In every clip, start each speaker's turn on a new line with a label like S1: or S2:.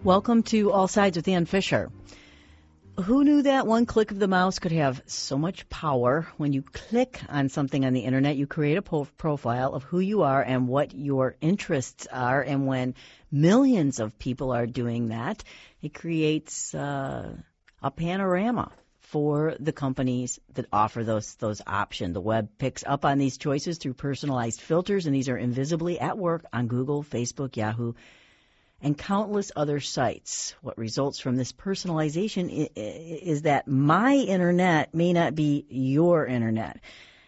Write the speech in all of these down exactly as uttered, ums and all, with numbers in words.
S1: Welcome to All Sides with Ann Fisher. Who knew that one click of the mouse could have so much power? When you click on something on the internet, you create a po- profile of who you are and what your interests are. And when millions of people are doing that, it creates uh, a panorama for the companies that offer those those options. The web picks up on these choices through personalized filters, and these are invisibly at work on Google, Facebook, Yahoo, and countless other sites. What results from this personalization is that my internet may not be your internet.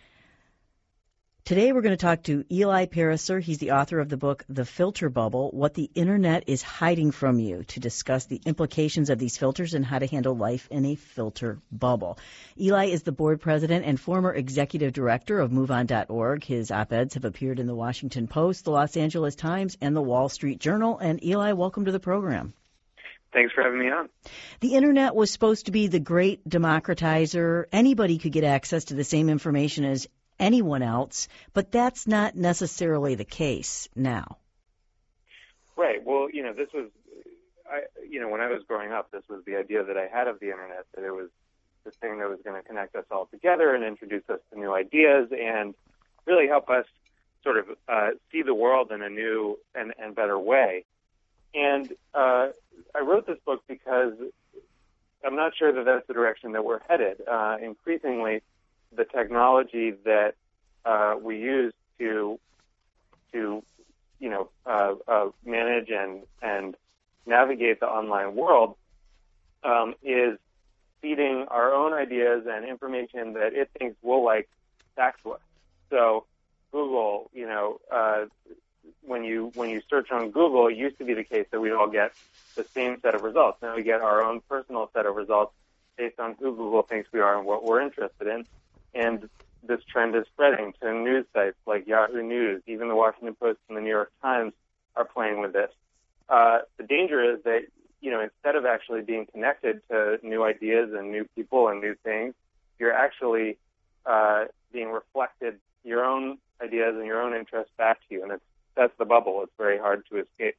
S1: Today we're going to talk to Eli Pariser. He's the author of the book, The Filter Bubble, What the Internet is Hiding from You, to discuss the implications of these filters and how to handle life in a filter bubble. Eli is the board president and former executive director of move on dot org. His op-eds have appeared in the Washington Post, the Los Angeles Times, and the Wall Street Journal. And Eli, welcome to the program.
S2: Thanks for having me on.
S1: The internet was supposed to be the great democratizer. Anybody could get access to the same information as anyone else, but that's not necessarily the case now.
S2: Right. Well, you know, this was, I, you know, when I was growing up, this was the idea that I had of the internet, that it was this thing that was going to connect us all together and introduce us to new ideas and really help us sort of uh, see the world in a new and, and better way. And uh, I wrote this book because I'm not sure that that's the direction that we're headed. Uh, increasingly, the technology that uh, we use to to you know uh, uh, manage and and navigate the online world um, is feeding our own ideas and information that it thinks we'll like back to us. So Google, you know, uh, when you when you search on Google, it used to be the case that we'd all get the same set of results. Now we get our own personal set of results based on who Google thinks we are and what we're interested in. And this trend is spreading to news sites like Yahoo News. Even the Washington Post and the New York Times are playing with this. Uh, the danger is that, you know, instead of actually being connected to new ideas and new people and new things, you're actually uh, being reflected your own ideas and your own interests back to you. And it's, that's the bubble. It's very hard to escape.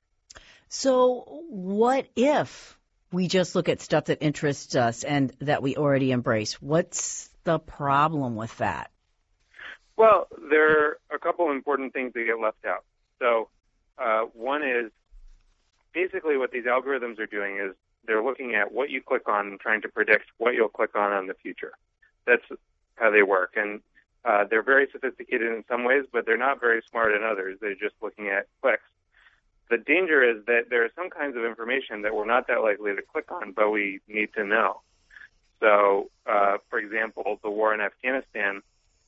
S1: So what if we just look at stuff that interests us and that we already embrace? What's the problem with that?
S2: Well, there are a couple important things that get left out. So uh, one is basically what these algorithms are doing is they're looking at what you click on and trying to predict what you'll click on in the future. That's how they work. And uh, they're very sophisticated in some ways, but they're not very smart in others. They're just looking at clicks. The danger is that there are some kinds of information that we're not that likely to click on, but we need to know. So, uh, for example, the war in Afghanistan,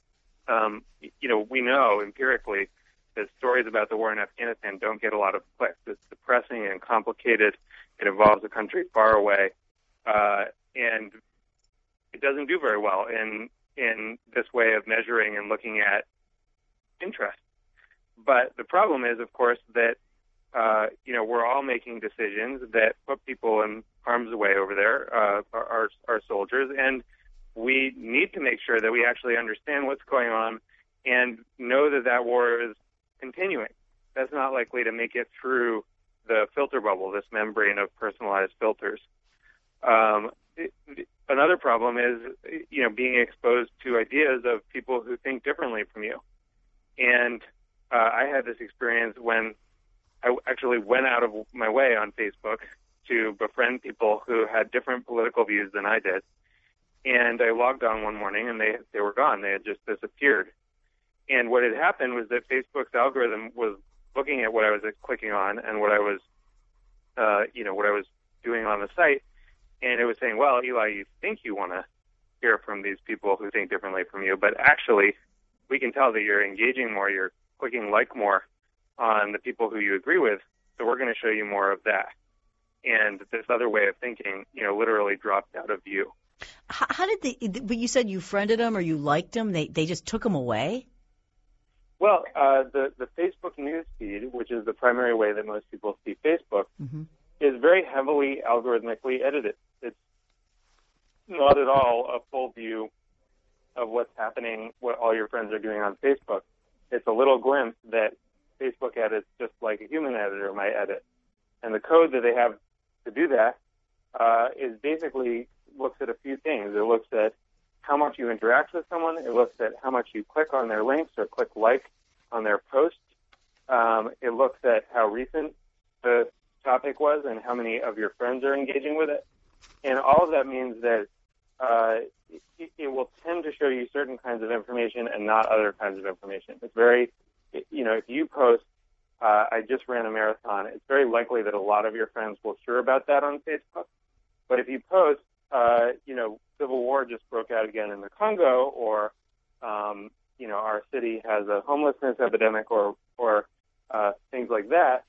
S2: um, you know, we know empirically that stories about the war in Afghanistan don't get a lot of clicks. It's depressing and complicated. It involves a country far away, uh, and it doesn't do very well in in this way of measuring and looking at interest. But the problem is, of course, that Uh, you know, we're all making decisions that put people in harm's way over there, uh, our, our soldiers, and we need to make sure that we actually understand what's going on and know that that war is continuing. That's not likely to make it through the filter bubble, this membrane of personalized filters. Um, it, another problem is, you know, being exposed to ideas of people who think differently from you. And uh, I had this experience when I actually went out of my way on Facebook to befriend people who had different political views than I did. And I logged on one morning and they, they were gone. They had just disappeared. And what had happened was that Facebook's algorithm was looking at what I was clicking on and what I was, uh, you know, what I was doing on the site. And it was saying, well, Eli, you think you want to hear from these people who think differently from you, but actually we can tell that you're engaging more, you're clicking like more on the people who you agree with, so we're going to show you more of that. And this other way of thinking, you know, literally dropped out of view.
S1: How, how did they, but you said you friended them or you liked them, they they just took them away?
S2: Well, uh, the, the Facebook news feed, which is the primary way that most people see Facebook, mm-hmm. is very heavily algorithmically edited. It's not at all a full view of what's happening, what all your friends are doing on Facebook. It's a little glimpse that Facebook edits just like a human editor might edit. And the code that they have to do that uh, is basically looks at a few things. It looks at how much you interact with someone. It looks at how much you click on their links or click like on their posts. Um, it looks at how recent the topic was and how many of your friends are engaging with it. And all of that means that uh, it, it will tend to show you certain kinds of information and not other kinds of information. It's very, you know, if you post, uh, I just ran a marathon, it's very likely that a lot of your friends will hear about that on Facebook. But if you post, uh, you know, civil war just broke out again in the Congo, or, um, you know, our city has a homelessness epidemic, or, or uh, things like that,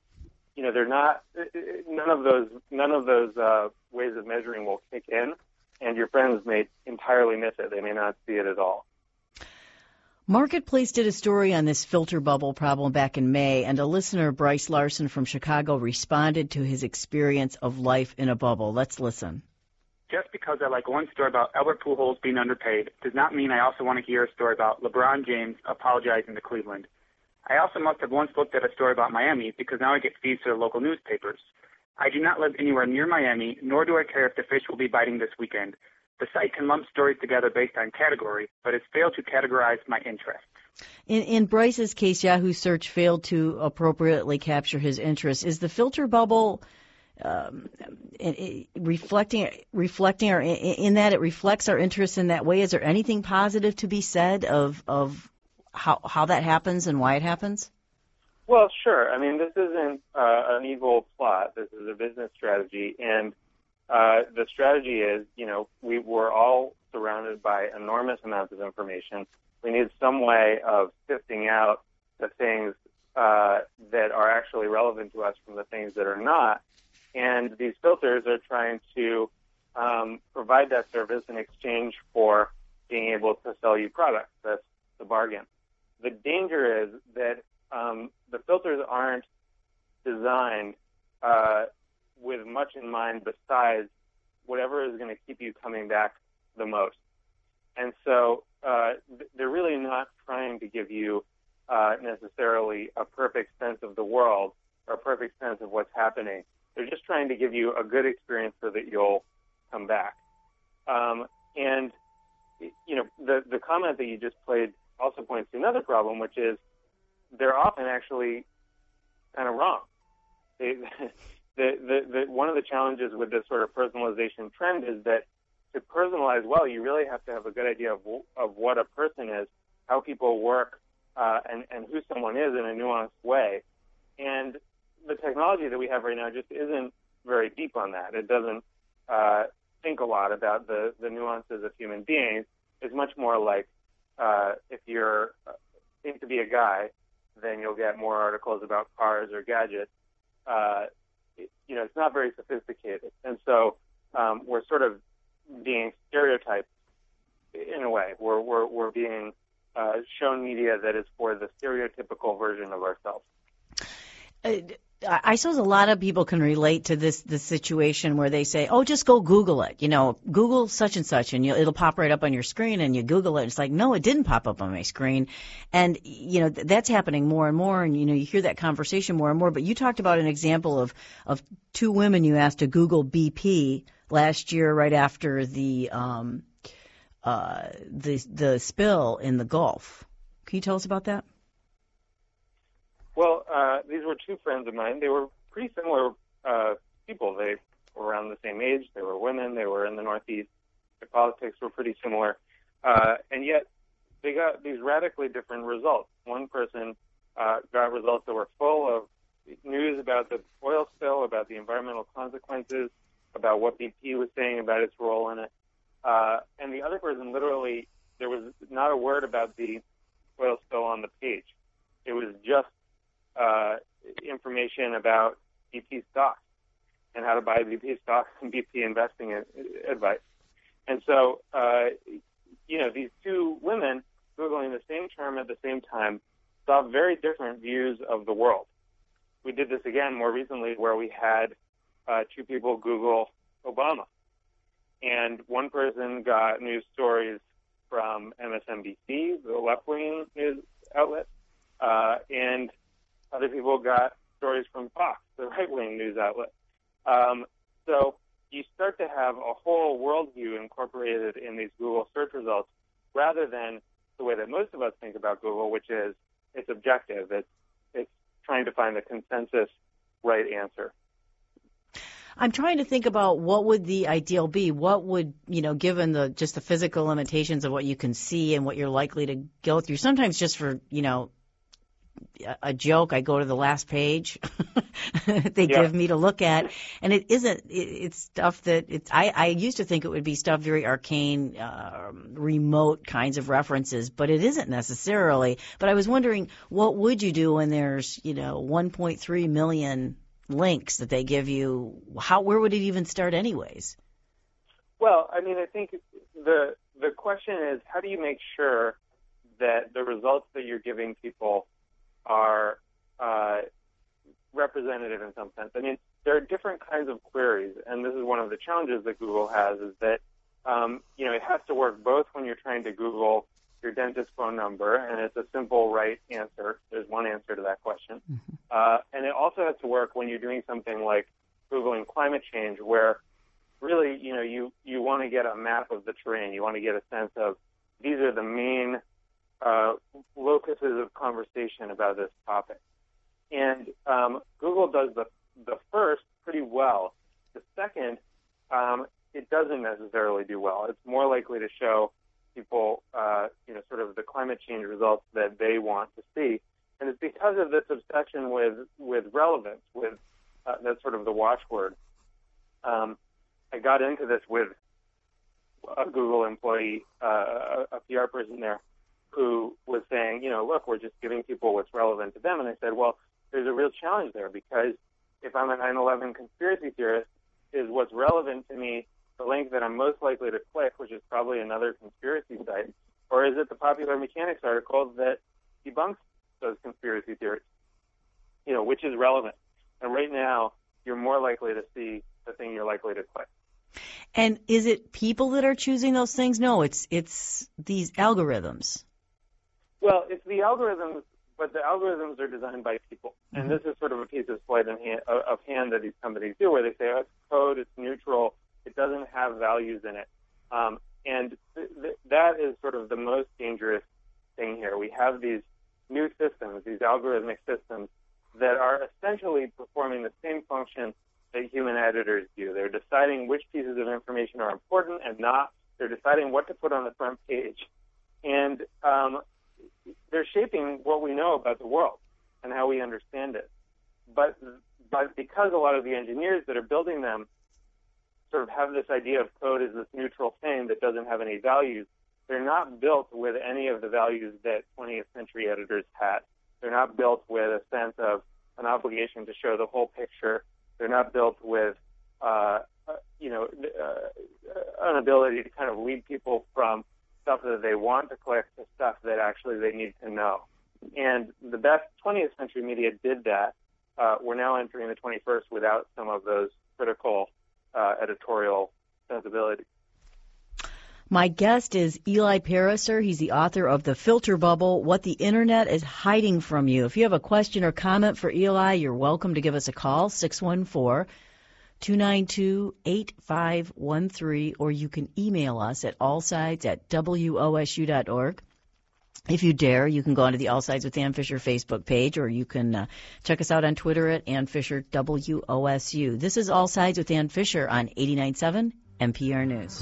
S2: you know, they're not, none of those, none of those uh, ways of measuring will kick in, and your friends may entirely miss it. They may not see it at all.
S1: Marketplace did a story on this filter bubble problem back in May, and a listener, Bryce Larson from Chicago, responded to his experience of life in a bubble. Let's listen.
S3: Just because I like one story about Albert Pujols being underpaid does not mean I also want to hear a story about LeBron James apologizing to Cleveland. I also must have once looked at a story about Miami because now I get feeds to the local newspapers. I do not live anywhere near Miami, nor do I care if the fish will be biting this weekend. The site can lump stories together based on category, but it's failed to categorize my interests.
S1: In, in Bryce's case, Yahoo Search failed to appropriately capture his interests. Is the filter bubble um, it, it, reflecting, reflecting our, in, in that it reflects our interests in that way? Is there anything positive to be said of of how how that happens and why it happens?
S2: Well, sure. I mean, this isn't uh, an evil plot. This is a business strategy, and uh, the strategy is, you know, we we're all surrounded by enormous amounts of information. We need some way of sifting out the things uh, that are actually relevant to us from the things that are not. And these filters are trying to um, provide that service in exchange for being able to sell you products. That's the bargain. The danger is that um, the filters aren't designed uh, with much in mind besides whatever is going to keep you coming back the most. And so uh, they're really not trying to give you uh, necessarily a perfect sense of the world or a perfect sense of what's happening. They're just trying to give you a good experience so that you'll come back. Um, and, you know, the, the comment that you just played also points to another problem, which is they're often actually kind of wrong. They, the, the, the, one of the challenges with this sort of personalization trend is that to personalize well, you really have to have a good idea of, of what a person is, how people work, uh, and, and who someone is in a nuanced way. And the technology that we have right now just isn't very deep on that. It doesn't uh, think a lot about the, the nuances of human beings. It's much more like uh, if you're uh, think to be a guy, then you'll get more articles about cars or gadgets. Uh, it, you know, it's not very sophisticated. And so um, we're sort of being stereotyped in a way. We're, we're, we're being uh, shown media that is for the stereotypical version of ourselves.
S1: Uh, I suppose a lot of people can relate to this this situation where they say, "Oh, just go Google it." You know, Google such and such, and you'll, it'll pop right up on your screen. And you Google it, and it's like, no, it didn't pop up on my screen. And you know, th- that's happening more and more. And you know, you hear that conversation more and more. But you talked about an example of of two women you asked to Google B P last year, right after the um uh the the spill in the Gulf. Can you tell us about that?
S2: Well, uh, these were two friends of mine. They were pretty similar uh, people. They were around the same age. They were women. They were in the Northeast. Their politics were pretty similar. Uh, and yet they got these radically different results. One person uh, got results that were full of news about the oil spill, about the environmental consequences, about what B P was saying about its role in it. Uh, and the other person, literally, there was not a word about the oil spill on the page. It was just Uh, information about B P stocks and how to buy B P stocks and B P investing advice. And so, uh, you know, these two women Googling the same term at the same time saw very different views of the world. We did this again more recently where we had uh, two people Google Obama. And one person got news stories from M S N B C, the left-wing news outlet, uh, and other people got stories from Fox, the right-wing news outlet. Um, so you start to have a whole worldview incorporated in these Google search results rather than the way that most of us think about Google, which is it's objective. It's, it's trying to find the consensus right answer.
S1: I'm trying to think about what would the ideal be. What would, you know, given the just the physical limitations of what you can see and what you're likely to go through. Sometimes just for, you know, a joke, I go to the last page they yeah. give me to look at, and it isn't. It's stuff that it's. I, I used to think it would be stuff very arcane, uh, remote kinds of references, but it isn't necessarily. But I was wondering, what would you do when there's, you know, one point three million links that they give you? How, where would it even start, anyways?
S2: Well, I mean, I think the the question is, how do you make sure that the results that you're giving people are uh, representative in some sense? I mean, there are different kinds of queries, and this is one of the challenges that Google has, is that, um, you know, it has to work both when you're trying to Google your dentist phone number, and it's a simple right answer. There's one answer to that question. Mm-hmm. Uh, and it also has to work when you're doing something like Googling climate change, where really, you know, you, you want to get a map of the terrain. You want to get a sense of these are the main Uh, locuses of conversation about this topic. And um, Google does the, the first pretty well. The second, um, it doesn't necessarily do well. It's more likely to show people, uh, you know, sort of the climate change results that they want to see. And it's because of this obsession with, with relevance, with uh, that's sort of the watchword. Um, I got into this with a Google employee, uh, a P R person there, who was saying, you know, look, we're just giving people what's relevant to them. And I said, well, there's a real challenge there, because if I'm a nine eleven conspiracy theorist, is what's relevant to me the link that I'm most likely to click, which is probably another conspiracy site, or is it the Popular Mechanics article that debunks those conspiracy theories? You know, which is relevant? And right now, you're more likely to see the thing you're likely to click.
S1: And is it people that are choosing those things? No, it's it's these algorithms.
S2: Well, it's the algorithms, but the algorithms are designed by people. And this is sort of a piece of sleight of hand, of hand that these companies do, where they say, oh, it's code, it's neutral, it doesn't have values in it. Um, and th- th- that is sort of the most dangerous thing here. We have these new systems, these algorithmic systems, that are essentially performing the same function that human editors do. They're deciding which pieces of information are important and not. They're deciding what to put on the front page. And um, they're shaping what we know about the world and how we understand it. But, but because a lot of the engineers that are building them sort of have this idea of code as this neutral thing that doesn't have any values, they're not built with any of the values that twentieth century editors had. They're not built with a sense of an obligation to show the whole picture. They're not built with, uh, uh, you know, uh, an ability to kind of lead people from stuff that they want to click to stuff that actually they need to know. And the best twentieth century media did that. Uh, we're now entering the twenty-first without some of those critical uh, editorial sensibilities.
S1: My guest is Eli Pariser. He's the author of The Filter Bubble, What the Internet is Hiding from You. If you have a question or comment for Eli, you're welcome to give us a call, six one four, two nine two, eight five one three, or you can email us at allsides at W O S U dot org. If you dare, you can go onto the All Sides with Ann Fisher Facebook page, or you can uh, check us out on Twitter at Ann Fisher W O S U. This is All Sides with Ann Fisher on eighty-nine point seven N P R News.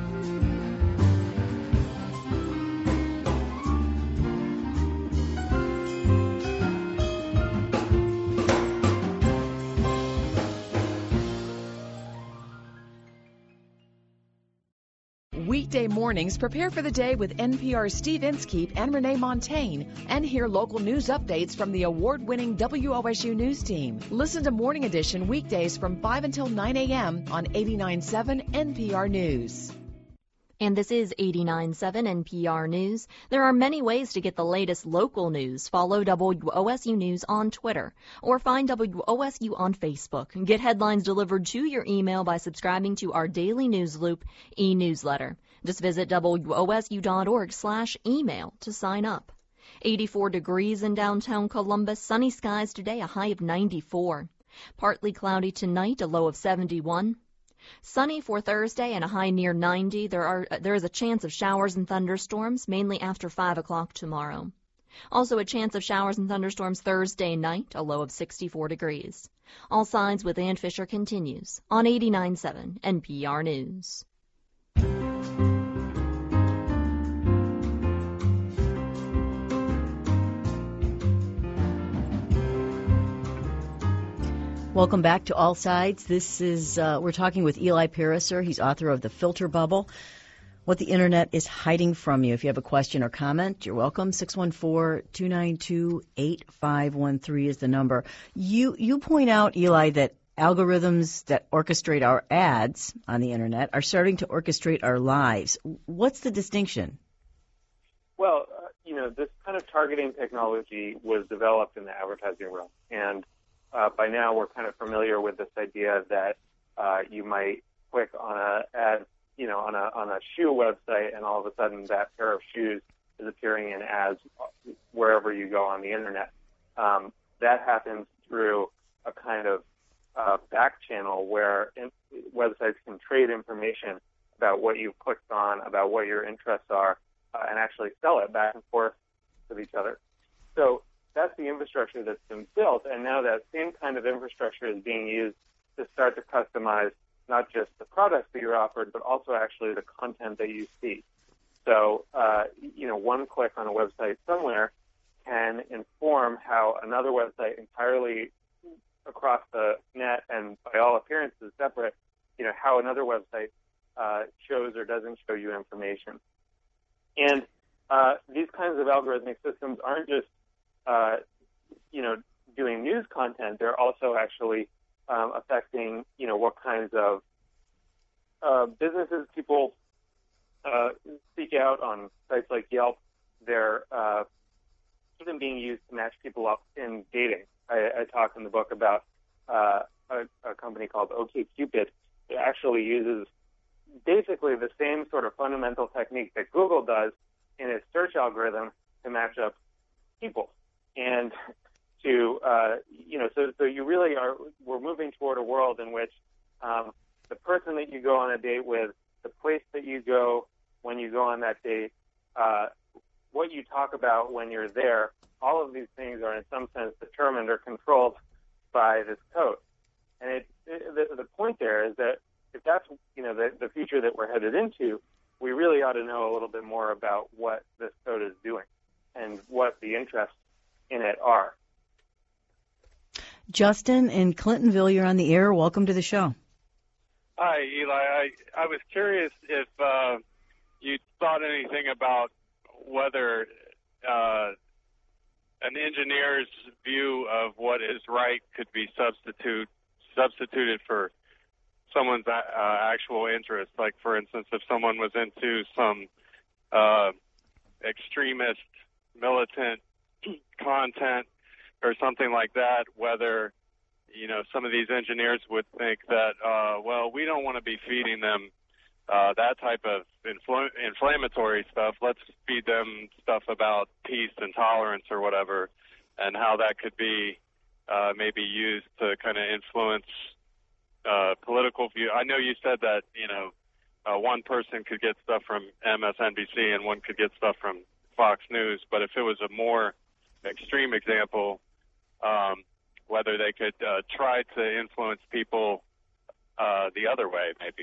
S4: Weekday mornings, prepare for the day with N P R's Steve Inskeep and Renee Montagne, and hear local news updates from the award-winning W O S U News team. Listen to Morning Edition weekdays from five until nine a.m. on eighty-nine point seven N P R News.
S5: And this is eighty-nine point seven N P R News. There are many ways to get the latest local news. Follow W O S U News on Twitter or find W O S U on Facebook. Get headlines delivered to your email by subscribing to our daily News Loop e-newsletter. Just visit W O S U dot org slash email to sign up. eighty-four degrees in downtown Columbus. Sunny skies today, a high of ninety-four. Partly cloudy tonight, a low of seventy-one. Sunny for Thursday and a high near ninety. There are there is a chance of showers and thunderstorms, mainly after five o'clock tomorrow. Also a chance of showers and thunderstorms Thursday night, a low of sixty-four degrees. All Sides with Ann Fisher continues on eighty-nine point seven N P R News.
S1: Welcome back to All Sides. This is uh, we're talking with Eli Pariser. He's author of The Filter Bubble, What the Internet is Hiding from You. If you have a question or comment, you're welcome. six one four, two nine two, eight five one three is the number. You you point out, Eli, that algorithms that orchestrate our ads on the Internet are starting to orchestrate our lives. What's the distinction?
S2: Well, uh, you know, this kind of targeting technology was developed in the advertising realm, and Uh, by now, we're kind of familiar with this idea that uh, you might click on a ad, you know, on a on a shoe website, and all of a sudden that pair of shoes is appearing in ads wherever you go on the internet. Um, that happens through a kind of uh, back channel where in- websites can trade information about what you've clicked on, about what your interests are, uh, and actually sell it back and forth with each other. So that's the infrastructure that's been built, and now that same kind of infrastructure is being used to start to customize not just the products that you're offered, but also actually the content that you see. So, uh, you know, one click on a website somewhere can inform how another website entirely across the net and by all appearances separate, you know, how another website uh, shows or doesn't show you information. And uh, these kinds of algorithmic systems aren't just Uh, you know, doing news content, they're also actually um, affecting, you know, what kinds of uh, businesses people uh, seek out on sites like Yelp. They're uh, even being used to match people up in dating. I, I talk in the book about uh, a, a company called OkCupid. It actually uses basically the same sort of fundamental technique that Google does in its search algorithm to match up people. And to, uh, you know, so, so you really are, we're moving toward a world in which um, the person that you go on a date with, the place that you go when you go on that date, uh, what you talk about when you're there, all of these things are in some sense determined or controlled by this code. And it, it, the, the point there is that if that's, you know, the, the future that we're headed into, we really ought to know a little bit more about what this code is doing and what the interests in it are.
S1: Justin in Clintonville, you're on the air. Welcome to the show.
S6: Hi, Eli. I, I was curious if uh, you thought anything about whether uh, an engineer's view of what is right could be substitute substituted for someone's uh, actual interest. Like, for instance, if someone was into some uh, extremist, militant content or something like that, whether, you know, some of these engineers would think that, uh, well, we don't want to be feeding them uh, that type of infl- inflammatory stuff. Let's feed them stuff about peace and tolerance or whatever, and how that could be uh, maybe used to kind of influence uh, political view. I know you said that, you know, uh, one person could get stuff from M S N B C and one could get stuff from Fox News, but if it was a more extreme example, um, whether they could uh, try to influence people uh, the other way, maybe.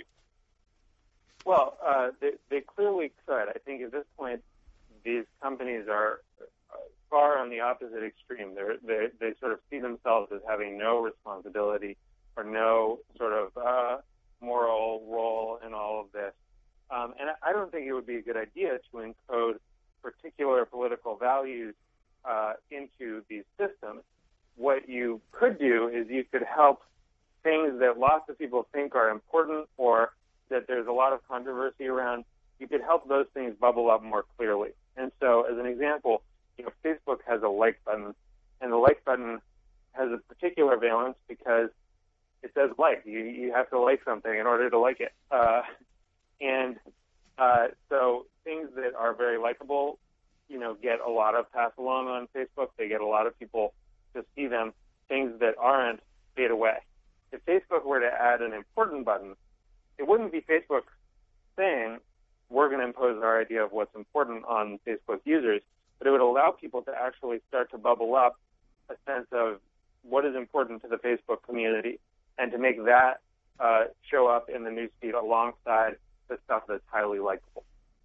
S2: Well, uh, they, they clearly could. I think at this point, these companies are far on the opposite extreme. They're, they they sort of see themselves as having no responsibility or no sort of uh, moral role in all of this. Um, and I don't think it would be a good idea to encode particular political values Uh, into these systems. What you could do is you could help things that lots of people think are important or that there's a lot of controversy around, you could help those things bubble up more clearly. And so, as an example, you know, Facebook has a like button, and the like button has a particular valence because it says like. You, you have to like something in order to like it. Uh, and uh, so things that are very likable, you know, get a lot of pass along on Facebook. They get a lot of people to see them. Things that aren't fade away. If Facebook were to add an important button, it wouldn't be Facebook saying, we're going to impose our idea of what's important on Facebook users, but it would allow people to actually start to bubble up a sense of what is important to the Facebook community and to make that uh, show up in the newsfeed alongside the stuff that's highly likable.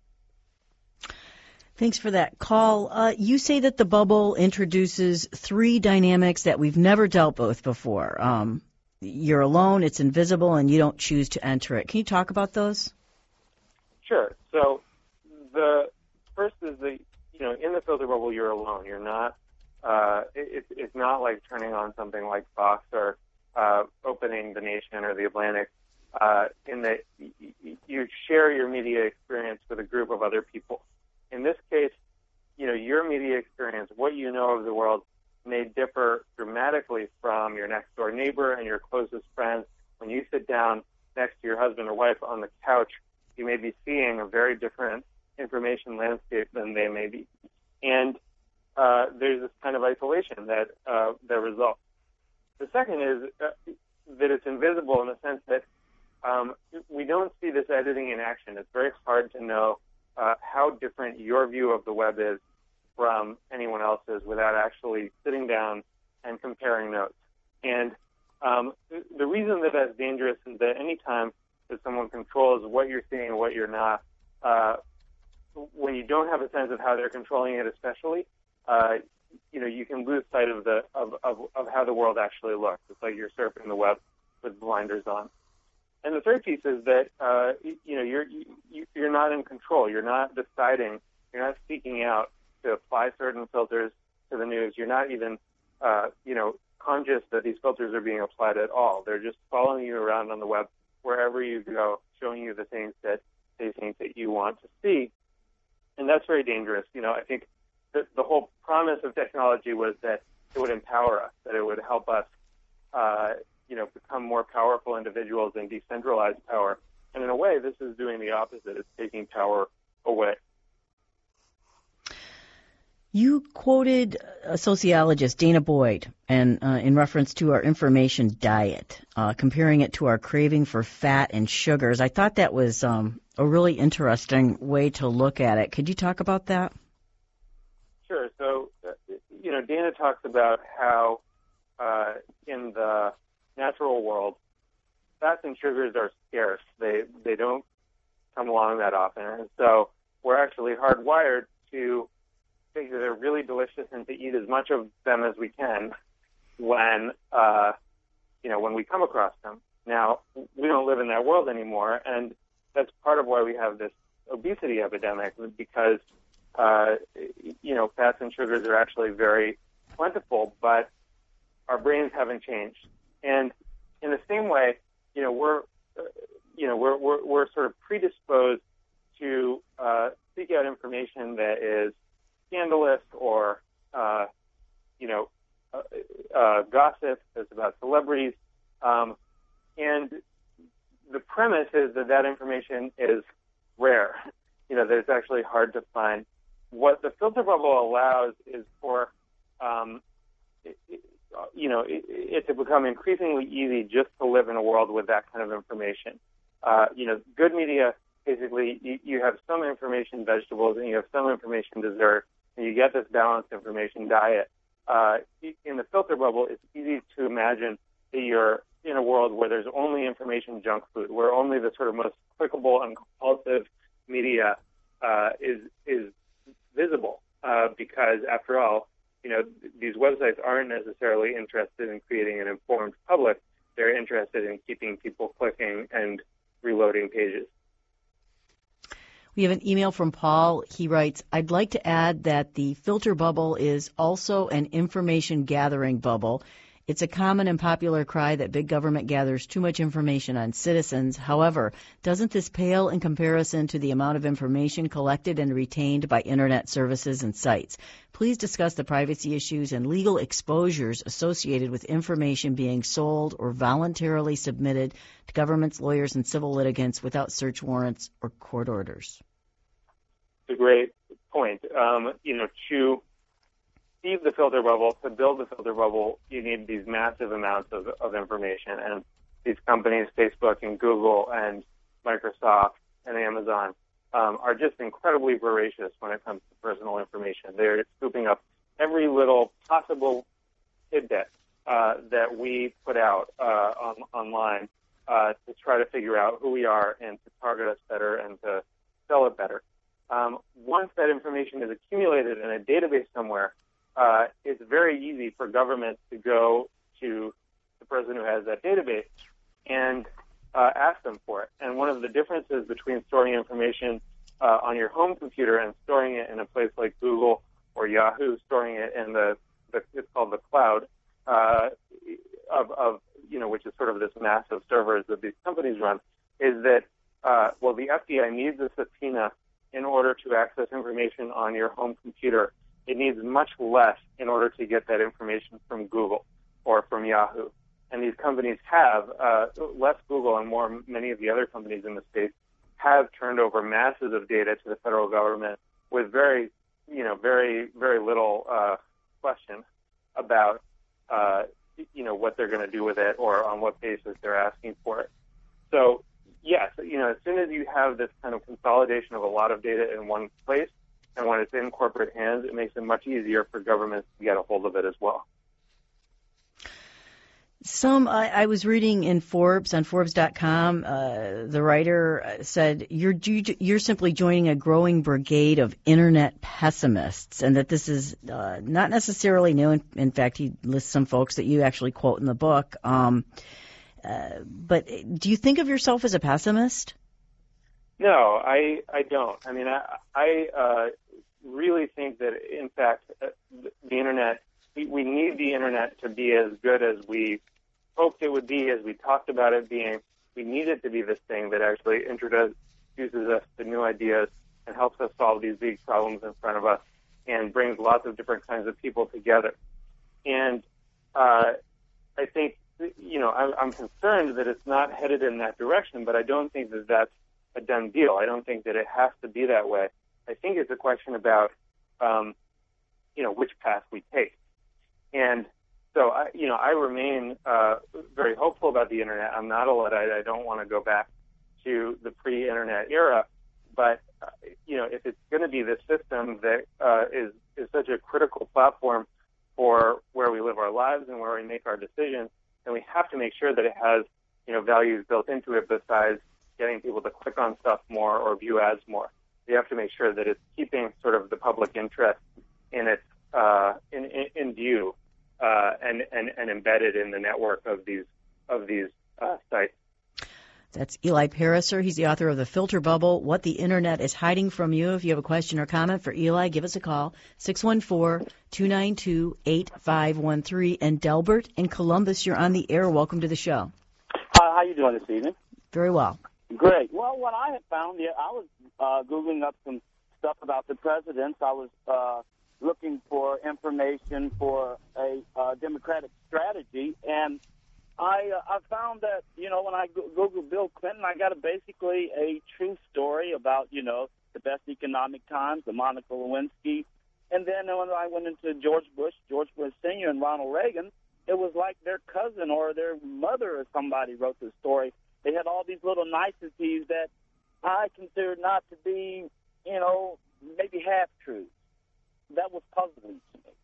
S1: Thanks for that call. Uh, you say that the bubble introduces three dynamics that we've never dealt with before. Um, you're alone, it's invisible, and you don't choose to enter it. Can you talk about those?
S2: Sure. So the first is the, you know, in the filter bubble, you're alone. You're not, uh, it, it's not like turning on something like Fox or uh, opening The Nation or The Atlantic, uh, in that you share your media experience with a group of other people. In this case, you know, your media experience, what you know of the world, may differ dramatically from your next door neighbor and your closest friends. When you sit down next to your husband or wife on the couch, you may be seeing a very different information landscape than they may be. And uh, there's this kind of isolation that uh, that results. The second is uh, that it's invisible in the sense that um, we don't see this editing in action. It's very hard to know uh, how different your view of the web is from anyone else's without actually sitting down and comparing notes. And um, the reason that that's dangerous is that anytime that someone controls what you're seeing and what you're not, uh, when you don't have a sense of how they're controlling it especially, uh, you know, you can lose sight of the of, of, of how the world actually looks. It's like you're surfing the web with blinders on. And the third piece is that, uh, you know, you're, you, you're not in control. You're not deciding, you're not seeking out to apply certain filters to the news. You're not even, uh, you know, conscious that these filters are being applied at all. They're just following you around on the web wherever you go, showing you the things that they think that you want to see. And that's very dangerous. You know, I think the, the whole promise of technology was that it would empower us, that it would help us, uh, you know, become more powerful individuals and decentralize power. And in a way, this is doing the opposite. It's taking power away.
S1: You quoted a sociologist, Dana Boyd, and uh, in reference to our information diet, uh, comparing it to our craving for fat and sugars. I thought that was um, a really interesting way to look at it. Could you talk about that?
S2: Sure. So, uh, you know, Dana talks about how uh, in the natural world, fats and sugars are scarce. They they don't come along that often. And so we're actually hardwired to think that they're really delicious and to eat as much of them as we can when, uh, you know, when we come across them. Now, we don't live in that world anymore, and that's part of why we have this obesity epidemic, because, uh, you know, fats and sugars are actually very plentiful, but our brains haven't changed. And in the same way, you know, we're, uh, you know, we're, we're, we're sort of predisposed to uh, seek out information that is scandalous or, uh, you know, uh, uh, gossip that's about celebrities. Um, and the premise is that that information is rare, you know, that it's actually hard to find. What the filter bubble allows is for, um, it, it, you know, it, it to become increasingly easy just to live in a world with that kind of information. Uh, you know, good media, basically, you, you have some information vegetables and you have some information dessert, and you get this balanced information diet. Uh, in the filter bubble, it's easy to imagine that you're in a world where there's only information junk food, where only the sort of most clickable and compulsive media uh, is is visible. Uh, because, after all, you know, these websites aren't necessarily interested in creating an informed public. They're interested in keeping people clicking and reloading pages.
S1: We have an email from Paul. He writes, I'd like to add that the filter bubble is also an information gathering bubble. It's a common and popular cry that big government gathers too much information on citizens. However, doesn't this pale in comparison to the amount of information collected and retained by Internet services and sites? Please discuss the privacy issues and legal exposures associated with information being sold or voluntarily submitted to governments, lawyers, and civil litigants without search warrants or court orders.
S2: It's a great point. Um, you know, to conceive the filter bubble, to build the filter bubble, you need these massive amounts of, of information. And these companies, Facebook and Google and Microsoft and Amazon, um, are just incredibly voracious when it comes to personal information. They're scooping up every little possible tidbit uh, that we put out uh, on, online uh, to try to figure out who we are and to target us better and to sell it better. Um, once that information is accumulated in a database somewhere, uh, it's very easy for governments to go to the person who has that database and uh, ask them for it. And one of the differences between storing information uh, on your home computer and storing it in a place like Google or Yahoo, storing it in the, the it's called the cloud, uh, of, of, you know, which is sort of this massive servers that these companies run, is that, uh, well, the F B I needs a subpoena in order to access information on your home computer. It needs much less in order to get that information from Google or from Yahoo. And these companies have, uh, less Google and more many of the other companies in the space, have turned over masses of data to the federal government with very, you know, very, very little uh, question about, uh, you know, what they're going to do with it or on what basis they're asking for it. So, yes, you know, as soon as you have this kind of consolidation of a lot of data in one place, and when it's in corporate hands, it makes it much easier for governments to get a hold of it as well.
S1: Some, I, I was reading in Forbes, on Forbes dot com, uh, the writer said, you're, you're simply joining a growing brigade of Internet pessimists, and that this is uh, not necessarily new. In, in fact, he lists some folks that you actually quote in the book. Um, uh, but do you think of yourself as a pessimist?
S2: No, I, I don't. I mean, I, I uh, really think that, in fact, uh, the Internet, we, we need the Internet to be as good as we hoped it would be, as we talked about it being. We need it to be this thing that actually introduces us to new ideas and helps us solve these big problems in front of us and brings lots of different kinds of people together. And uh, I think, you know, I'm, I'm concerned that it's not headed in that direction, but I don't think that that's a done deal. I don't think that it has to be that way. I think it's a question about, um, you know, which path we take. And so, I, you know, I remain uh, very hopeful about the Internet. I'm not a Luddite. I don't want to go back to the pre-Internet era. But, uh, you know, if it's going to be this system that uh, is, is such a critical platform for where we live our lives and where we make our decisions, then we have to make sure that it has, you know, values built into it besides getting people to click on stuff more or view ads more. You have to make sure that it's keeping sort of the public interest in its uh, in, in, in view uh, and, and and embedded in the network of these of these uh, sites.
S1: That's Eli Pariser. He's the author of The Filter Bubble, What the Internet is Hiding from You. If you have a question or comment for Eli, give us a call, six one four, two nine two, eight five one three. And Delbert in Columbus, you're on the air. Welcome to the show.
S7: Hi, how you doing this evening?
S1: Very well.
S7: Great. Well, what I had found, yeah, I was uh, Googling up some stuff about the presidents. I was uh, looking for information for a uh, Democratic strategy, and I uh, I found that, you know, when I Googled Bill Clinton, I got a, basically a true story about, you know, the best economic times, the Monica Lewinsky. And then when I went into George Bush, George Bush Senior and Ronald Reagan, it was like their cousin or their mother or somebody wrote the story. They had all these little niceties that I considered not to be, you know, maybe half-truths. That was puzzling to me.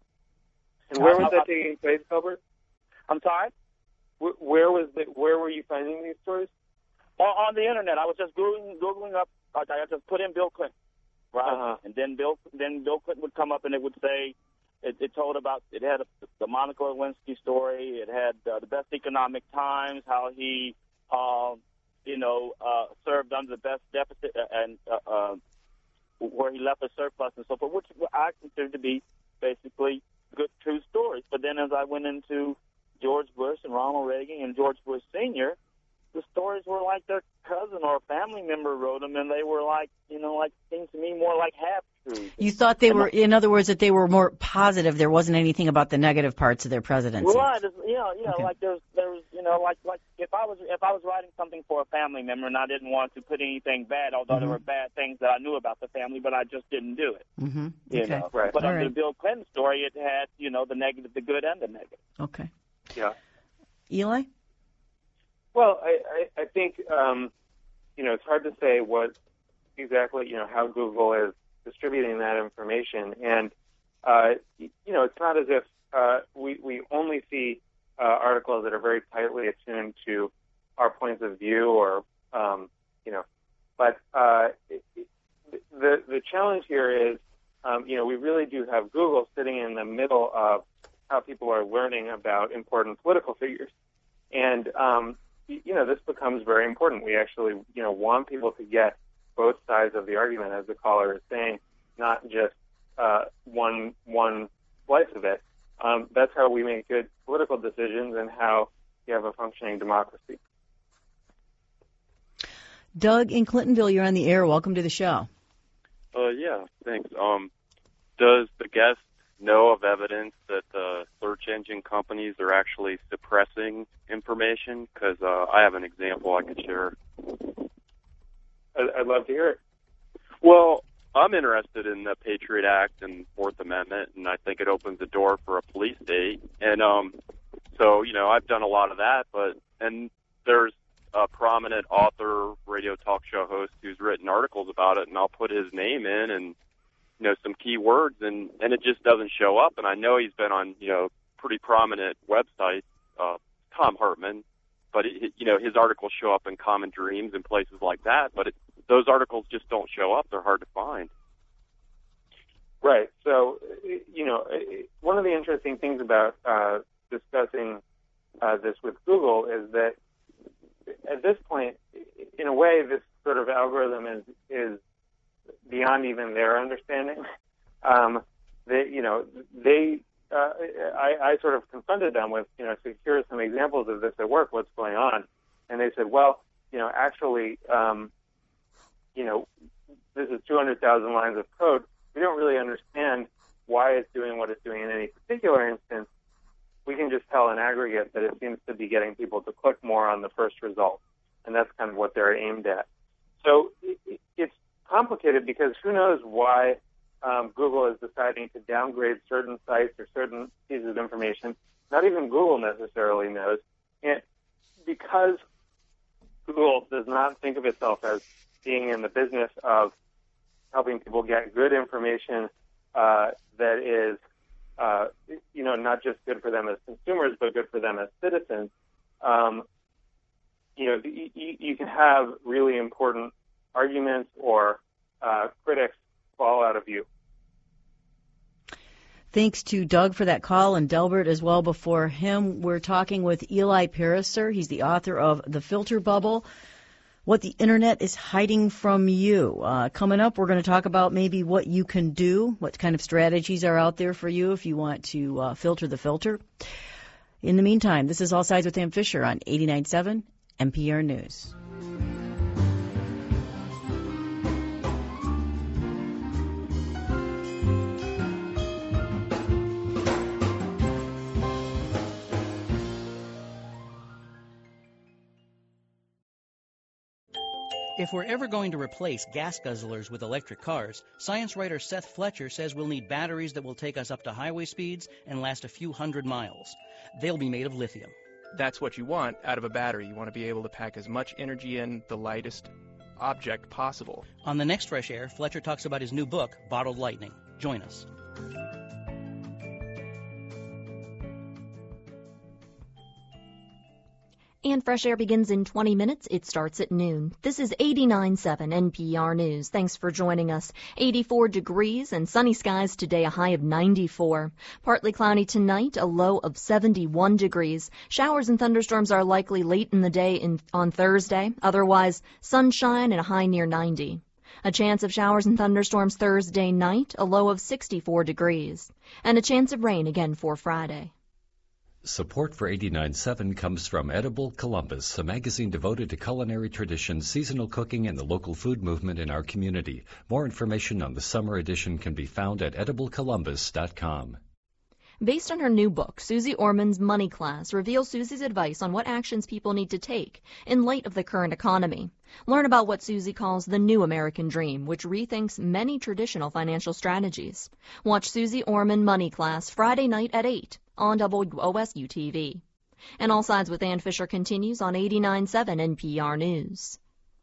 S2: And where was that taking place, Albert?
S7: I'm sorry?
S2: Where was the, where were you finding these stories?
S7: On, on the Internet. I was just Googling, Googling up, I just put in Bill Clinton, right?
S2: Uh-huh.
S7: And then Bill then Bill Clinton would come up and it would say, it, it told about, it had a, the Monica Lewinsky story, it had uh, the best economic times, how he, um, you know, uh, served under the best deficit and uh, uh, where he left a surplus and so forth, which I consider to be basically good, true stories. But then as I went into George Bush and Ronald Reagan and George Bush Senior, the stories were like their cousin or a family member wrote them, and they were like, you know, like seemed to me more like half-truths.
S1: You thought they were, in other words, that they were more positive. There wasn't anything about the negative parts of their presidency.
S7: Right. You know, you know, okay. Like there's, there was, you know, know, like like if I was if I was writing something for a family member and I didn't want to put anything bad, although mm-hmm. there were bad things that I knew about the family, but I just didn't do it.
S1: Mm-hmm.
S7: You
S1: okay.
S7: know, right. But
S1: All
S7: under
S1: right.
S7: the Bill Clinton story, it had, you know, the negative, the good, and the negative.
S1: Okay.
S2: Yeah.
S1: Eli?
S2: Well, I, I, I think, um, you know, it's hard to say what exactly, you know, how Google is distributing that information. And, uh, you know, it's not as if uh, we, we only see uh, articles that are very tightly attuned to our points of view or, um, you know, but uh, the, the challenge here is, um, you know, we really do have Google sitting in the middle of how people are learning about important political figures. And, um, you know, this becomes very important. We actually, you know, want people to get both sides of the argument, as the caller is saying, not just uh, one one slice of it. Um, that's how we make good political decisions and how you have a functioning democracy.
S1: Doug in Clintonville, you're on the air. Welcome to the show.
S8: Uh, yeah, thanks. Um, does the guest know of evidence that uh, search engine companies are actually suppressing information? Because uh, I have an example I could share.
S2: I'd love to hear it.
S8: Well, I'm interested in the Patriot Act and Fourth Amendment, and I think it opens the door for a police state. And um, so, you know, I've done a lot of that, but and there's a prominent author, radio talk show host who's written articles about it, and I'll put his name in and, you know, some key words, and, and it just doesn't show up. And I know he's been on, you know, pretty prominent websites, uh, Tom Hartman, but, it, you know, his articles show up in Common Dreams and places like that, but it, those articles just don't show up. They're hard to find.
S2: Right. So, you know, one of the interesting things about uh, discussing uh, this with Google is that at this point, in a way, this sort of algorithm is is beyond even their understanding. Um, they, you know, they, uh, I, I sort of confronted them with, you know, so here are some examples of this at work. What's going on? And they said, well, you know, actually, um, you know, this is two hundred thousand lines of code. We don't really understand why it's doing what it's doing in any particular instance. We can just tell in aggregate that it seems to be getting people to click more on the first result, and that's kind of what they're aimed at. So it, it's complicated because who knows why um, Google is deciding to downgrade certain sites or certain pieces of information. Not even Google necessarily knows. And because Google does not think of itself as being in the business of helping people get good information uh, that is, uh, you know, not just good for them as consumers, but good for them as citizens. Um, you know, you, you can have really important arguments or uh, critics fall out of view.
S1: Thanks to Doug for that call and Delbert as well before him. We're talking with Eli Pariser. He's the author of The Filter Bubble, What the Internet is Hiding from You. Uh, coming up, we're going to talk about maybe what you can do, what kind of strategies are out there for you if you want to uh, filter the filter. In the meantime, this is All Sides with Ann Fisher on eighty-nine point seven N P R News.
S9: If we're ever going to replace gas guzzlers with electric cars, science writer Seth Fletcher says we'll need batteries that will take us up to highway speeds and last a few hundred miles. They'll be made of lithium.
S10: That's what you want out of a battery. You want to be able to pack as much energy in the lightest object possible.
S9: On the next Fresh Air, Fletcher talks about his new book, Bottled Lightning. Join us.
S5: And Fresh Air begins in twenty minutes. It starts at noon. This is eighty-nine point seven N P R News. Thanks for joining us. eighty-four degrees and sunny skies today, a high of ninety-four. Partly cloudy tonight, a low of seventy-one degrees. Showers and thunderstorms are likely late in the day in, on Thursday. Otherwise, sunshine and a high near ninety. A chance of showers and thunderstorms Thursday night, a low of sixty-four degrees. And a chance of rain again for Friday.
S11: Support for eighty-nine point seven comes from Edible Columbus, a magazine devoted to culinary traditions, seasonal cooking, and the local food movement in our community. More information on the summer edition can be found at edible columbus dot com.
S5: Based on her new book, Susie Orman's Money Class reveals Susie's advice on what actions people need to take in light of the current economy. Learn about what Susie calls the new American dream, which rethinks many traditional financial strategies. Watch Susie Orman Money Class Friday night at eight on W O S U T V. And All Sides with Ann Fisher continues on eighty-nine point seven N P R News.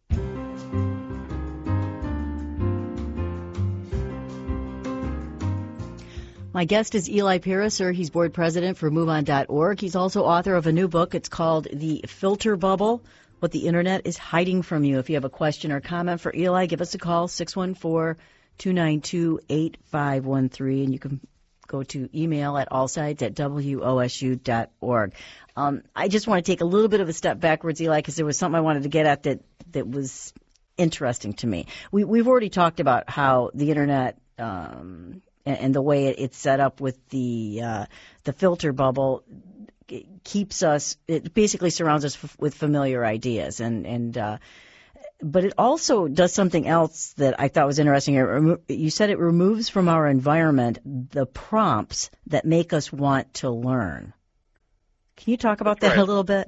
S1: My guest is Eli Pariser. He's board president for move on dot org. He's also author of a new book. It's called The Filter Bubble, What the Internet is Hiding from You. If you have a question or comment for Eli, give us a call, six one four, two nine two, eight five one three, and you can go to email at allsides at W O S U dot org. Um, I just want to take a little bit of a step backwards, Eli, because there was something I wanted to get at that, that was interesting to me. We, we've already talked about how the Internet um, and, and the way it, it's set up with the uh, the filter bubble keeps us, it basically surrounds us f- with familiar ideas. And, and uh, but it also does something else that I thought was interesting. You said it removes from our environment the prompts that make us want to learn. Can you talk about
S2: That's
S1: that
S2: right.
S1: a little bit?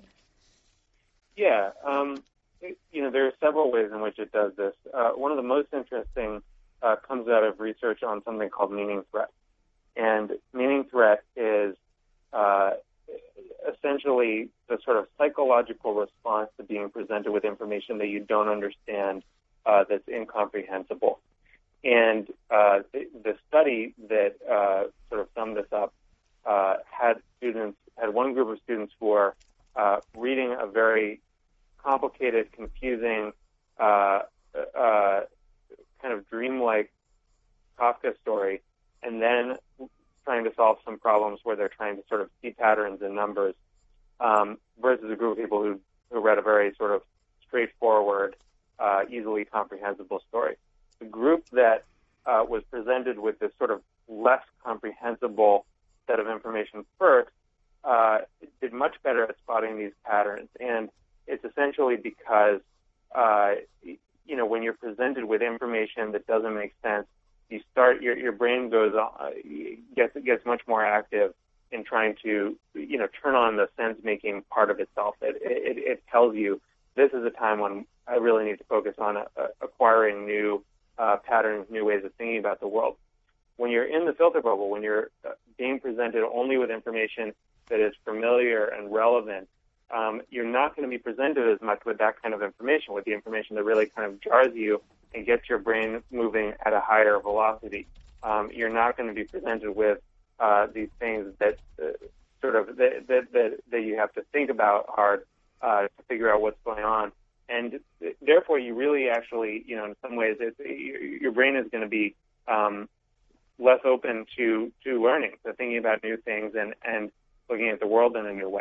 S2: Yeah. Um, it, you know, there are several ways in which it does this. Uh, one of the most interesting uh, comes out of research on something called meaning threat. And meaning threat is uh, essentially the sort of psychological response to being presented with information that you don't understand, uh, that's incomprehensible. And uh, the, the study that uh, sort of summed this up uh, had students, had one group of students who were uh, reading a very complicated, confusing, uh, uh, kind of dreamlike Kafka story, and then trying to solve some problems where they're trying to sort of see patterns in numbers, um, versus a group of people who, who read a very sort of straightforward, uh, easily comprehensible story. The group that uh, was presented with this sort of less comprehensible set of information first uh, did much better at spotting these patterns. And it's essentially because, uh, you know, when you're presented with information that doesn't make sense, you start, your, your brain goes, uh, gets, gets much more active in trying to, you know, turn on the sense-making part of itself. It, it, it tells you this is a time when I really need to focus on uh, acquiring new uh, patterns, new ways of thinking about the world. When you're in the filter bubble, when you're uh, being presented only with information that is familiar and relevant, um, you're not going to be presented as much with that kind of information, with the information that really kind of jars you and gets your brain moving at a higher velocity. Um, you're not going to be presented with uh, these things that uh, sort of that, that, that, that you have to think about hard uh, to figure out what's going on. And therefore, you really actually, you know, in some ways, it's, your brain is going to be um, less open to, to learning, to thinking about new things and, and looking at the world in a new way.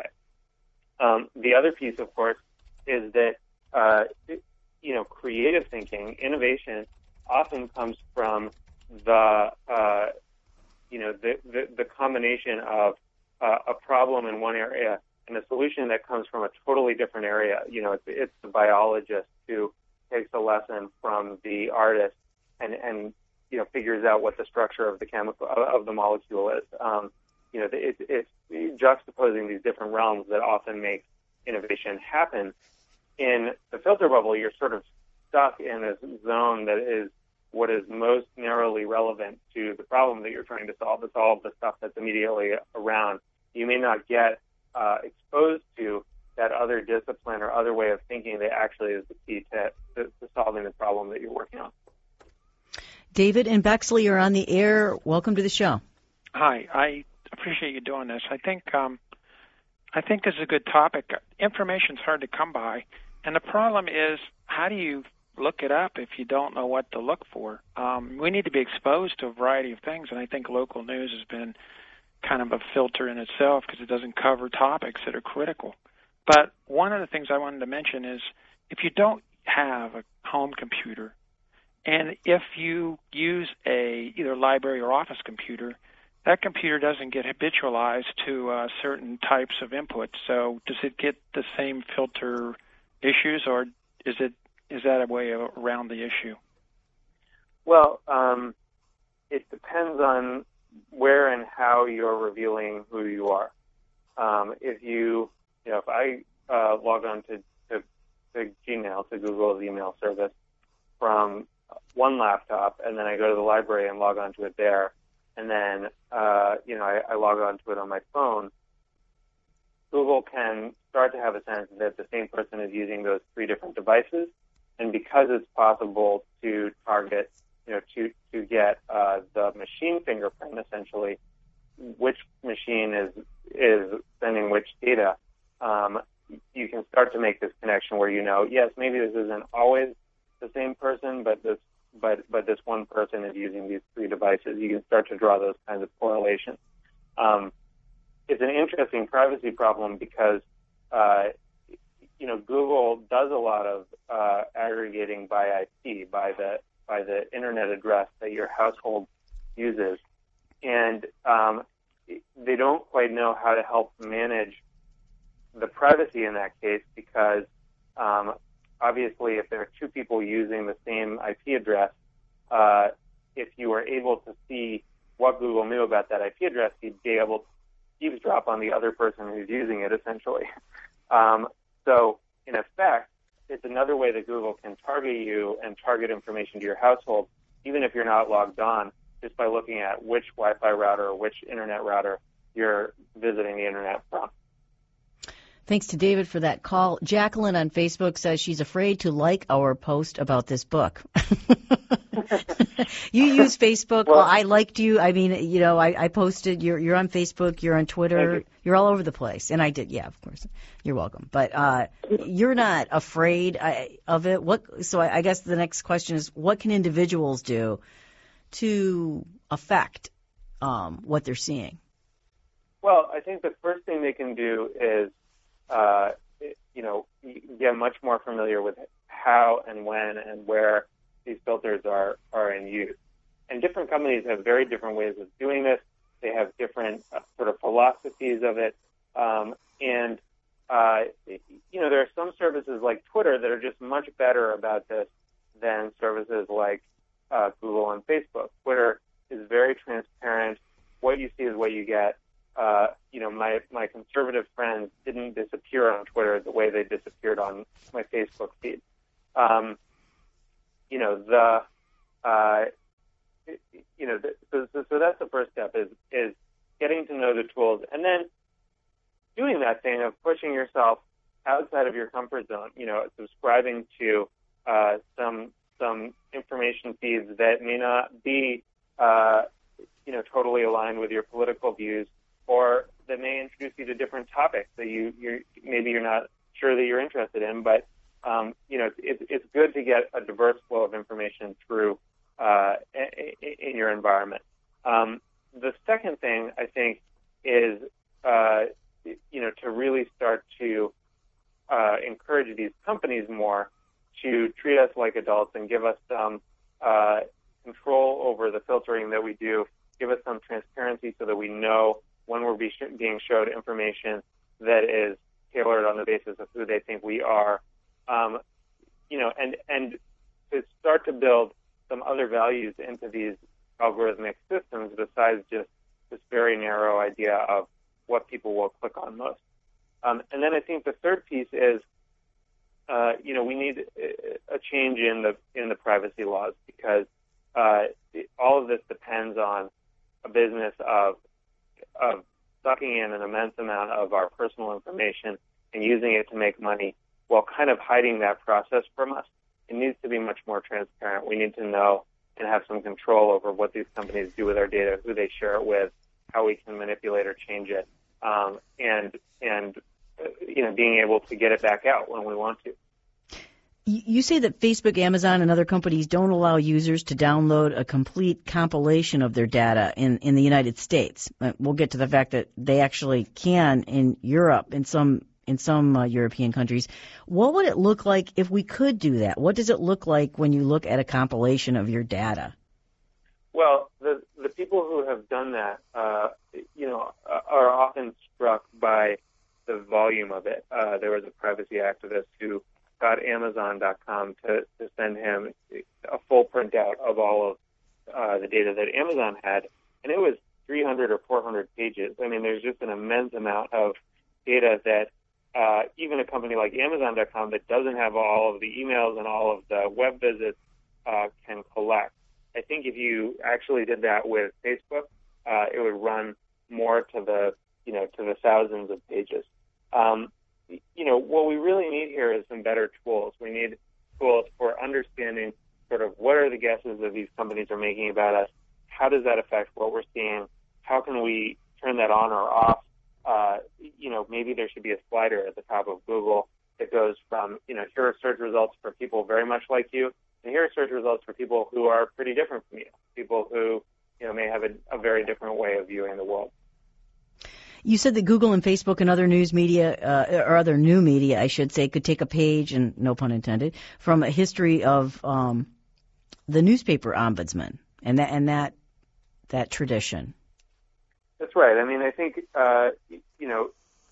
S2: Um, the other piece, of course, is that, uh, you know, creative thinking, innovation often comes from the, uh, you know, the, the, the combination of uh, a problem in one area and a solution that comes from a totally different area. You know, it's, it's the biologist who takes a lesson from the artist and, and you know, figures out what the structure of the chemical of the molecule is. Um, you know, it, it's juxtaposing these different realms that often make innovation happen. In the filter bubble, you're sort of stuck in this zone that is what is most narrowly relevant to the problem that you're trying to solve. It's all of the stuff that's immediately around. You may not get uh, exposed to that other discipline or other way of thinking that actually is the key to, to, to solving the problem that you're working on.
S1: David and Bexley, you're on the air. Welcome to the show.
S12: Hi, I appreciate you doing this. I think um, I think this is a good topic. Information's hard to come by, and the problem is how do you look it up if you don't know what to look for? Um, we need to be exposed to a variety of things, and I think local news has been kind of a filter in itself because it doesn't cover topics that are critical. But one of the things I wanted to mention is if you don't have a home computer, and if you use a either library or office computer, that computer doesn't get habitualized to uh, certain types of input. So does it get the same filter issues, or is it is that a way around the issue?
S2: Well, um, it depends on where and how you're revealing who you are. Um, if you, you know, if I uh, log on to, to, to Gmail, to Google's email service from one laptop, and then I go to the library and log on to it there, and then, uh, you know, I, I log on to it on my phone, Google can start to have a sense that the same person is using those three different devices, and because it's possible to target, you know, to, to get uh, the machine fingerprint, essentially, which machine is is sending which data, um, you can start to make this connection where you know, yes, maybe this isn't always the same person, but this but but this one person is using these three devices. You can start to draw those kinds of correlations. Um, it's an interesting privacy problem because uh, you know Google does a lot of uh, aggregating by I P, by the by the internet address that your household uses. And um, they don't quite know how to help manage the privacy in that case because um, obviously if there are two people using the same I P address, uh, if you were able to see what Google knew about that I P address, you'd be able to eavesdrop on the other person who's using it, essentially. Um, so in effect, it's another way that Google can target you and target information to your household, even if you're not logged on, just by looking at which Wi-Fi router or which internet router you're visiting the internet from.
S1: Thanks to David for that call. Jacqueline on Facebook says she's afraid to like our post about this book. You use Facebook. Well, well, I liked you. I mean, you know, I, I posted. You're you're on Facebook. You're on Twitter. You. You're all over the place. And I did. Yeah, of course. You're welcome. But uh, you're not afraid of it. What? So I, I guess the next question is, what can individuals do to affect um, what they're seeing?
S2: Well, I think the first thing they can do is, uh, you know, get much more familiar with how and when and where these filters are, are in use. And different companies have very different ways of doing this. They have different uh, sort of philosophies of it. Um, and, uh, you know, there are some services like Twitter that are just much better about this than services like uh, Google and Facebook. Twitter is very transparent. What you see is what you get. Uh, you know, my, my conservative friends didn't disappear on Twitter the way they disappeared on my Facebook feed. Um, you know, the, uh, you know, the, so, so, so that's the first step is, is getting to know the tools and then doing that thing of pushing yourself outside of your comfort zone, you know, subscribing to, uh, some, some information feeds that may not be, uh, you know, totally aligned with your political views, or that may introduce you to different topics that you you're, maybe you're not sure that you're interested in. But um, you know, it's it's good to get a diverse flow of information through uh, in your environment. Um, the second thing I think is uh, you know to really start to uh, encourage these companies more to treat us like adults and give us some uh, control over the filtering that we do. Give us some transparency so that we know when we're be sh- being showed information that is tailored on the basis of who they think we are, um, you know, and and to start to build some other values into these algorithmic systems besides just this very narrow idea of what people will click on most. Um, and then I think the third piece is, uh, you know, we need a change in the in the privacy laws because uh, all of this depends on a business of of sucking in an immense amount of our personal information and using it to make money while kind of hiding that process from us. It needs to be much more transparent. We need to know and have some control over what these companies do with our data, who they share it with, how we can manipulate or change it, um, and and uh, you know being able to get it back out when we want to.
S1: You say that Facebook, Amazon, and other companies don't allow users to download a complete compilation of their data in, in the United States. We'll get to the fact that they actually can in Europe, in some in some uh, European countries. What would it look like if we could do that? What does it look like when you look at a compilation of your data?
S2: Well, the the people who have done that, uh, you know, are often struck by the volume of it. Uh, there was a privacy activist who got Amazon dot com to, to send him a full printout of all of uh, the data that Amazon had, and it was three hundred or four hundred pages. I mean, there's just an immense amount of data that uh, even a company like Amazon dot com that doesn't have all of the emails and all of the web visits uh, can collect. I think if you actually did that with Facebook, uh, it would run more to the, you know, to the thousands of pages. Um, you know, what we really need here is some better tools. We need tools for understanding sort of what are the guesses that these companies are making about us, how does that affect what we're seeing, how can we turn that on or off. Uh, you know, maybe there should be a slider at the top of Google that goes from, you know, here are search results for people very much like you, and here are search results for people who are pretty different from you, people who, you know, may have a, a very different way of viewing the world.
S1: You said that Google and Facebook and other news media, uh, or other new media, I should say, could take a page, and no pun intended, from a history of um, the newspaper ombudsman and that and that that tradition.
S2: That's right. I mean, I think uh, you know,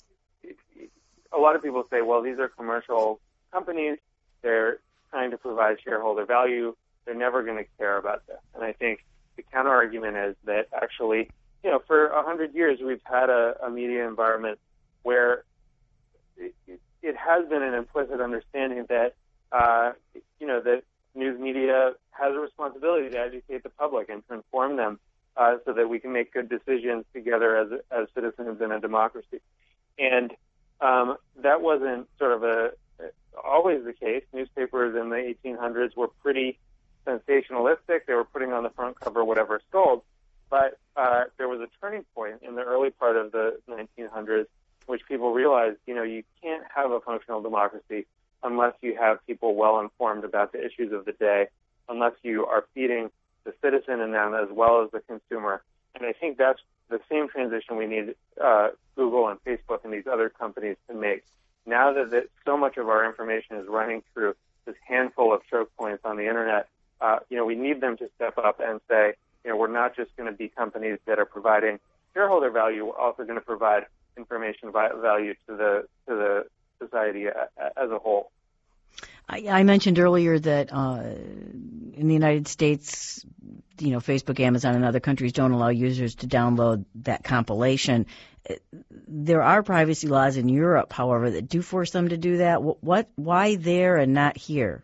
S2: a lot of people say, well, these are commercial companies; they're trying to provide shareholder value. They're never going to care about this. And I think the counter argument is that actually, you know, for a hundred years, we've had a, a media environment where it, it has been an implicit understanding that, uh, you know, that news media has a responsibility to educate the public and to inform them uh, so that we can make good decisions together as as citizens in a democracy. And um, that wasn't sort of a always the case. Newspapers in the eighteen hundreds were pretty sensationalistic. They were putting on the front cover whatever sold. But uh, there was a turning point in the early part of the nineteen hundreds in which people realized, you know, you can't have a functional democracy unless you have people well informed about the issues of the day, unless you are feeding the citizen in them as well as the consumer. And I think that's the same transition we need uh, Google and Facebook and these other companies to make. Now that, that so much of our information is running through this handful of choke points on the internet, uh, you know, we need them to step up and say, you know, we're not just going to be companies that are providing shareholder value. We're also going to provide information value to the to the society as a whole.
S1: I, I mentioned earlier that uh, in the United States, you know, Facebook, Amazon, and other countries don't allow users to download that compilation. There are privacy laws in Europe, however, that do force them to do that. What, what why there and not here?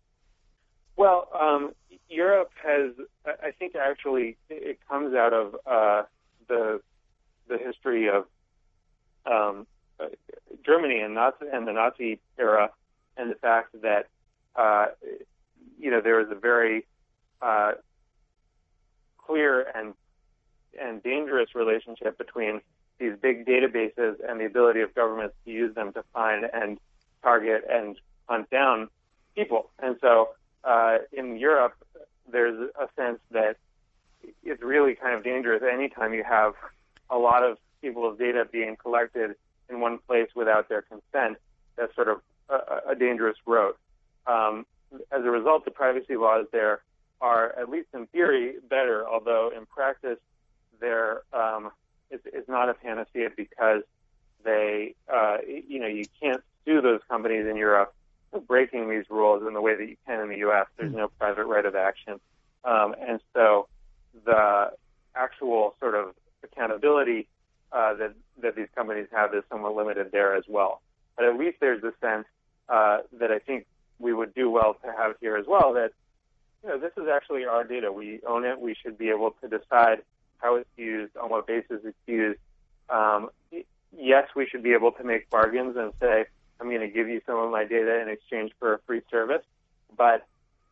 S2: Well, um, Europe has, I think, actually, it comes out of uh, the the history of um, Germany and Nazi and the Nazi era, and the fact that uh, you know there was a very uh, clear and and dangerous relationship between these big databases and the ability of governments to use them to find and target and hunt down people. And so uh, in Europe, there's a sense that it's really kind of dangerous anytime you have a lot of people's data being collected in one place without their consent. That's sort of a, a dangerous road. Um, as a result, the privacy laws there are, at least in theory, better, although in practice, they're um, it's, it's not a panacea because they, uh, you know, you can't sue those companies in Europe for breaking these rules in the way that you can in the U S. There's no private right of action. Um, and so the actual sort of accountability uh, that, that these companies have is somewhat limited there as well. But at least there's a sense uh, that I think we would do well to have here as well, that, you know, this is actually our data. We own it. We should be able to decide how it's used, on what basis it's used. Um, yes, we should be able to make bargains and say, I'm going to give you some of my data in exchange for a free service. But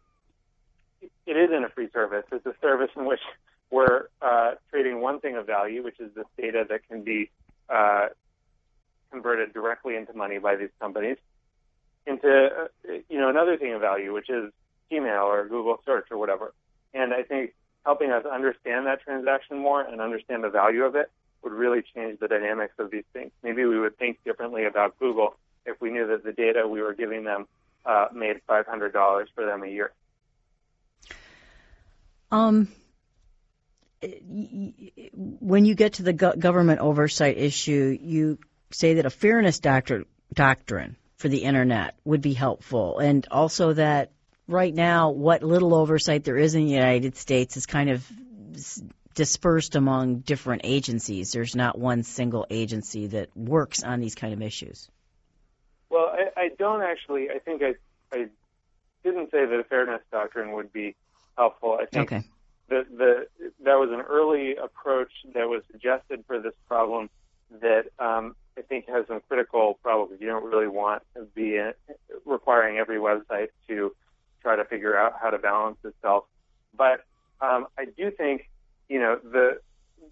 S2: it isn't a free service. It's a service in which we're uh, trading one thing of value, which is this data that can be uh, converted directly into money by these companies, into uh, you know another thing of value, which is Gmail or Google Search or whatever. And I think helping us understand that transaction more and understand the value of it would really change the dynamics of these things. Maybe we would think differently about Google if we knew that the data we were giving them uh, made five hundred dollars for them a year.
S1: Um, when you get to the go- government oversight issue, you say that a fairness doctor- doctrine for the Internet would be helpful, and also that right now what little oversight there is in the United States is kind of dispersed among different agencies. There's not one single agency that works on these kind of issues.
S2: Well, I, I don't actually. I think I, I didn't say that a fairness doctrine would be helpful. I think
S1: okay.
S2: the, the, that was an early approach that was suggested for this problem that um, I think has some critical problems. You don't really want to be in, requiring every website to try to figure out how to balance itself. But um, I do think, you know, the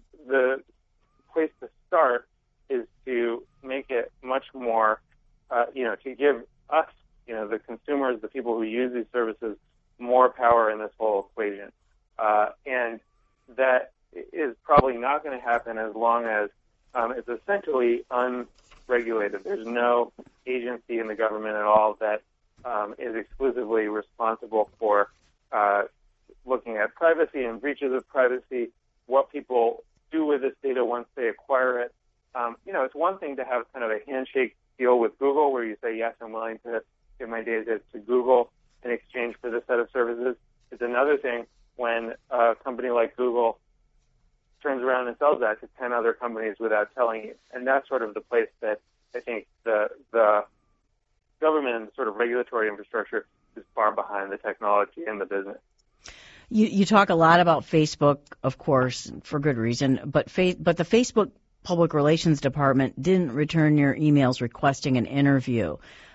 S2: the place to start is to make it much more, uh, you know, to give us, you know, the consumers, the people who use these services, more power in this whole equation. Uh, and that is probably not going to happen as long as um, it's essentially unregulated. There's no agency in the government at all that um, is exclusively responsible for uh, looking at privacy and breaches of privacy, what people do with this data once they acquire it. Um, you know, it's one thing to have kind of a handshake deal with Google where you say, yes, I'm willing to give my data to Google in exchange for this set of services. It's another thing when a company like Google turns around and sells that to ten other companies without telling you. And that's sort of the place that I think the the government and sort of regulatory infrastructure is far behind the technology and the business.
S1: You, you talk a lot about Facebook, of course, for good reason, but fa- but the Facebook Public Relations Department didn't return your emails requesting an interview.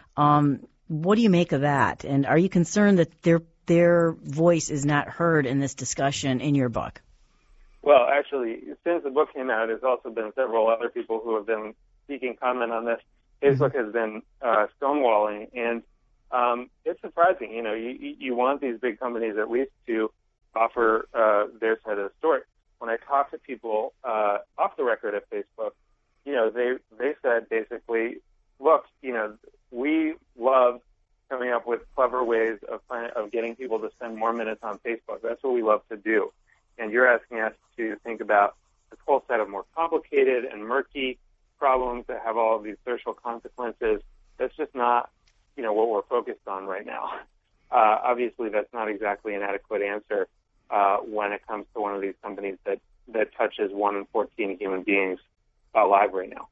S1: Um, what do you make of that? And are you concerned that their their voice is not heard in this discussion in your book?
S2: Well, actually, since the book came out, there's also been several other people who have been seeking comment on this. Facebook has been uh, stonewalling, and um, it's surprising. You know, you, you want these big companies at least to offer uh, their side of the story. When I talk to people uh, off the record at Facebook, you know, they they said basically, look, you know, we love coming up with clever ways of of getting people to spend more minutes on Facebook. That's what we love to do. And you're asking us to think about this whole set of more complicated and murky problems that have all of these social consequences. That's just not, you know, what we're focused on right now. Uh, obviously, that's not exactly an adequate answer uh, when it comes to one of these companies that, that touches one in fourteen human beings alive right now.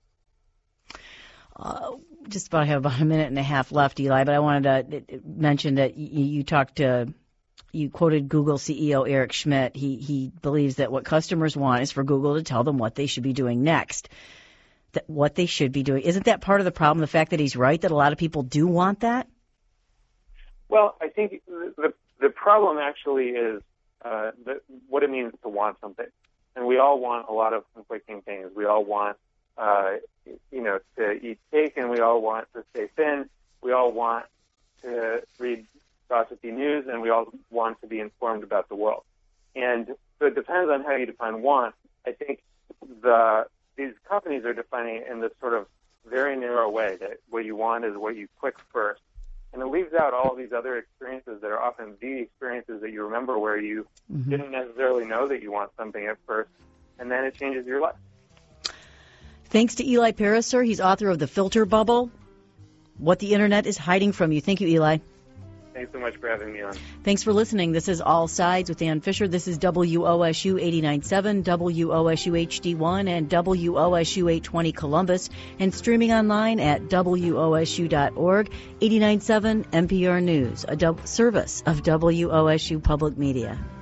S1: Uh, just about have about a minute and a half left, Eli, but I wanted to mention that you, you talked to You quoted Google C E O Eric Schmidt. He he believes that what customers want is for Google to tell them what they should be doing next. That what they should be doing. Isn't that part of the problem, the fact that he's right, that a lot of people do want that?
S2: Well, I think the the problem actually is uh, the, what it means to want something. And we all want a lot of conflicting things. We all want, uh, you know, to eat cake, and we all want to stay thin. We all want to read gossipy news, and we all want to be informed about the world. And so it depends on how you define want. I think the these companies are defining it in this sort of very narrow way, that what you want is what you click first. And it leaves out all of these other experiences that are often the experiences that you remember where you mm-hmm. didn't necessarily know that you want something at first, and then it changes your life.
S1: Thanks to Eli Pariser. He's author of The Filter Bubble, What the Internet is Hiding from You. Thank you, Eli.
S2: Thanks so much for having me on.
S1: Thanks for listening. This is All Sides with Ann Fisher. This is W O S U eighty-nine point seven, W O S U H D one, and W O S U eight twenty Columbus, and streaming online at W O S U dot org. eighty-nine point seven N P R News, a service of W O S U Public Media.